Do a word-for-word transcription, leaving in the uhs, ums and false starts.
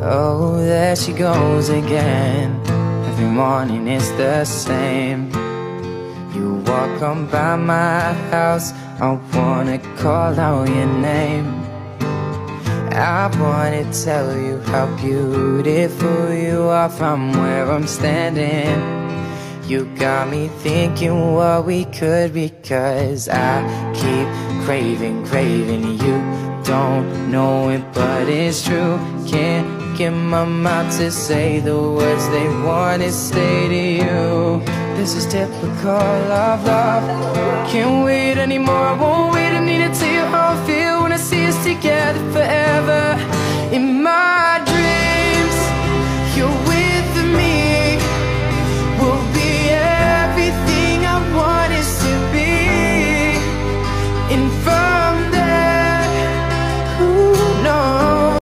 Oh, there she goes again. Every morning it's the same. You walk on by my house, I wanna call out your name. I wanna tell you how beautiful you are from where I'm standing. You got me thinking what we could be, 'cause I keep craving, craving you. Don't know it, but it's true. Can't get my mouth to say the words they want to say to you. This is typical of love. Can't wait anymore, I won't wait. I need to tell you how I feel when I see us together forever.